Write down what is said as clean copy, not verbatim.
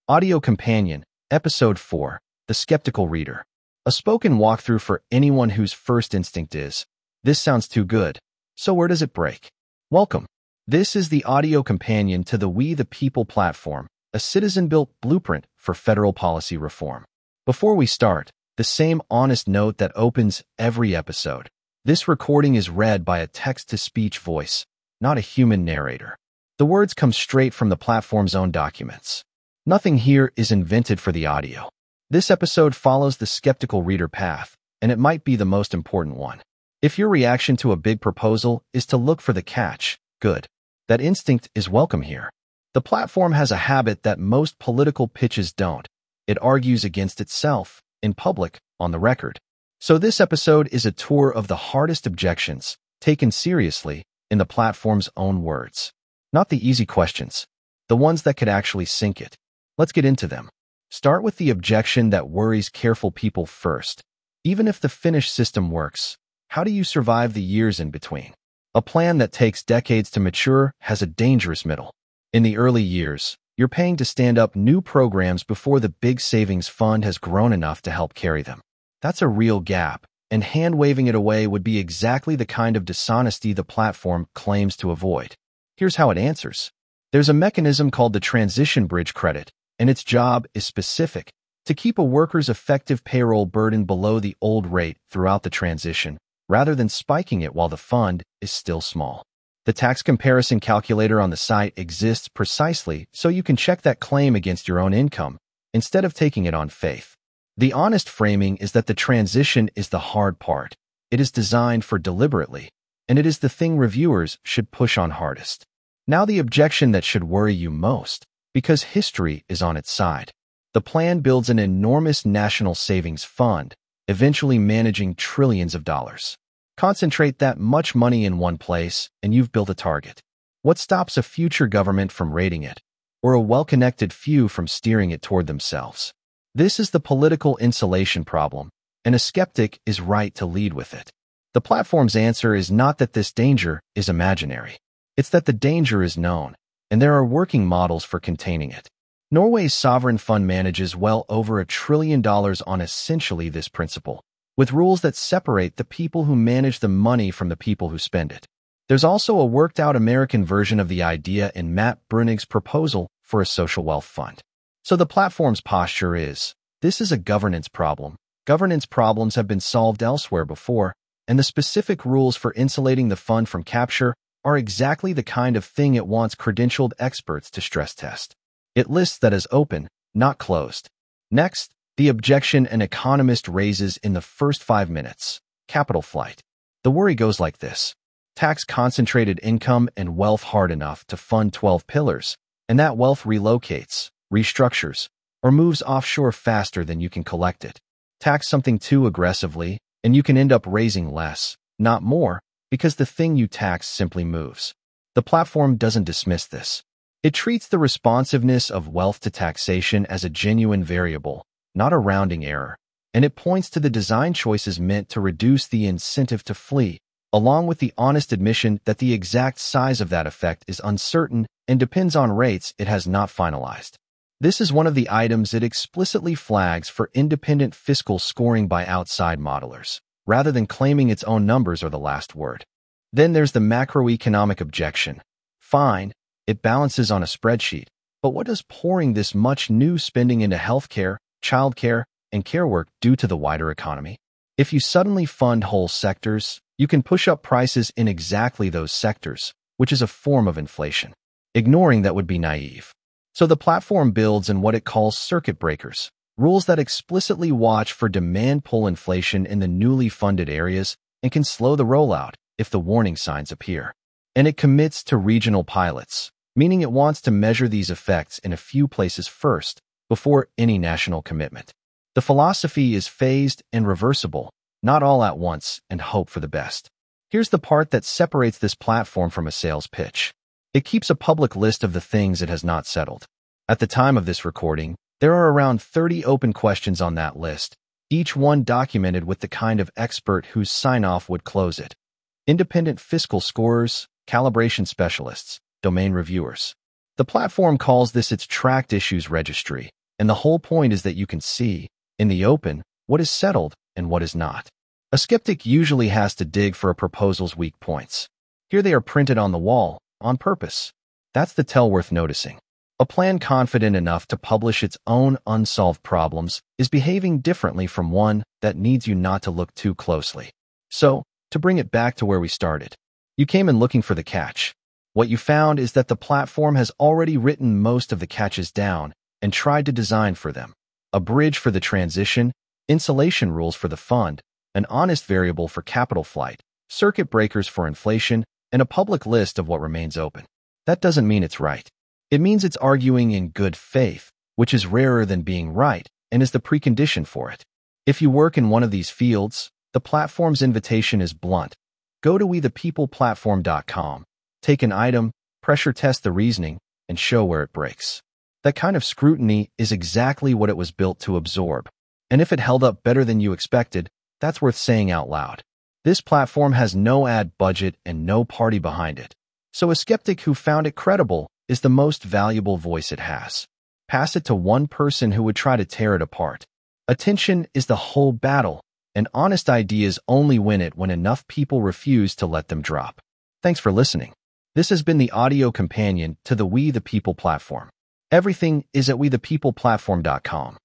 Audio Companion, Episode 4, The Skeptical Reader. A spoken walkthrough for anyone whose first instinct is, "This sounds too good, so where does it break?" Welcome. This is the audio companion to the We the People platform, a citizen-built blueprint for federal policy reform. Before we start, the same honest note that opens every episode. This recording is read by a text-to-speech voice, not a human narrator. The words come straight from the platform's own documents. Nothing here is invented for the audio. This episode follows the skeptical reader path, and it might be the most important one. If your reaction to a big proposal is to look for the catch, good. That instinct is welcome here. The platform has a habit that most political pitches don't. It argues against itself, in public, on the record. So this episode is a tour of the hardest objections, taken seriously, in the platform's own words. Not the easy questions, the ones that could actually sink it. Let's get into them. Start with the objection that worries careful people first. Even if the finished system works, how do you survive the years in between? A plan that takes decades to mature has a dangerous middle. In the early years, you're paying to stand up new programs before the big savings fund has grown enough to help carry them. That's a real gap, and hand-waving it away would be exactly the kind of dishonesty the platform claims to avoid. Here's how it answers. There's a mechanism called the Transition Bridge Credit, and its job is specific: to keep a worker's effective payroll burden below the old rate throughout the transition, rather than spiking it while the fund is still small. The tax comparison calculator on the site exists precisely so you can check that claim against your own income, instead of taking it on faith. The honest framing is that the transition is the hard part. It is designed for deliberately, and it is the thing reviewers should push on hardest. Now the objection that should worry you most, because history is on its side. The plan builds an enormous national savings fund, eventually managing trillions of dollars. Concentrate that much money in one place, and you've built a target. What stops a future government from raiding it, or a well-connected few from steering it toward themselves? This is the political insulation problem, and a skeptic is right to lead with it. The platform's answer is not that this danger is imaginary. It's that the danger is known, and there are working models for containing it. Norway's sovereign fund manages well over $1 trillion on essentially this principle, with rules that separate the people who manage the money from the people who spend it. There's also a worked-out American version of the idea in Matt Brunig's proposal for a social wealth fund. So the platform's posture is, this is a governance problem. Governance problems have been solved elsewhere before, and the specific rules for insulating the fund from capture are exactly the kind of thing it wants credentialed experts to stress test. It lists that as open, not closed. Next, the objection an economist raises in the first 5 minutes: capital flight. The worry goes like this: tax concentrated income and wealth hard enough to fund 12 pillars, and that wealth relocates, restructures, or moves offshore faster than you can collect it. Tax something too aggressively, and you can end up raising less, not more, because the thing you tax simply moves. The platform doesn't dismiss this. It treats the responsiveness of wealth to taxation as a genuine variable, not a rounding error, and it points to the design choices meant to reduce the incentive to flee, along with the honest admission that the exact size of that effect is uncertain and depends on rates it has not finalized. This is one of the items it explicitly flags for independent fiscal scoring by outside modelers, rather than claiming its own numbers are the last word. Then there's the macroeconomic objection. Fine, it balances on a spreadsheet, but what does pouring this much new spending into healthcare, childcare, and care work do to the wider economy? If you suddenly fund whole sectors, you can push up prices in exactly those sectors, which is a form of inflation. Ignoring that would be naive. So the platform builds in what it calls circuit breakers, rules that explicitly watch for demand pull inflation in the newly funded areas and can slow the rollout if the warning signs appear. And it commits to regional pilots, meaning it wants to measure these effects in a few places first, before any national commitment. The philosophy is phased and reversible, not all at once, and hope for the best. Here's the part that separates this platform from a sales pitch. It keeps a public list of the things it has not settled. At the time of this recording, there are around 30 open questions on that list, each one documented with the kind of expert whose sign-off would close it. Independent fiscal scorers, calibration specialists, domain reviewers. The platform calls this its tracked issues registry, And the whole point is that you can see, in the open, what is settled and what is not. A skeptic usually has to dig for a proposal's weak points. Here they are printed on the wall, on purpose. That's the tell worth noticing. A plan confident enough to publish its own unsolved problems is behaving differently from one that needs you not to look too closely. So, to bring it back to where we started, you came in looking for the catch. What you found is that the platform has already written most of the catches down and tried to design for them. A bridge for the transition, insulation rules for the fund, an honest variable for capital flight, circuit breakers for inflation, and a public list of what remains open. That doesn't mean it's right. It means it's arguing in good faith, which is rarer than being right and is the precondition for it. If you work in one of these fields, the platform's invitation is blunt. Go to wethepeopleplatform.com, take an item, pressure test the reasoning, and show where it breaks. That kind of scrutiny is exactly what it was built to absorb. And if it held up better than you expected, that's worth saying out loud. This platform has no ad budget and no party behind it. So a skeptic who found it credible is the most valuable voice it has. Pass it to one person who would try to tear it apart. Attention is the whole battle, and honest ideas only win it when enough people refuse to let them drop. Thanks for listening. This has been the audio companion to the We the People platform. Everything is at wethepeopleplatform.com.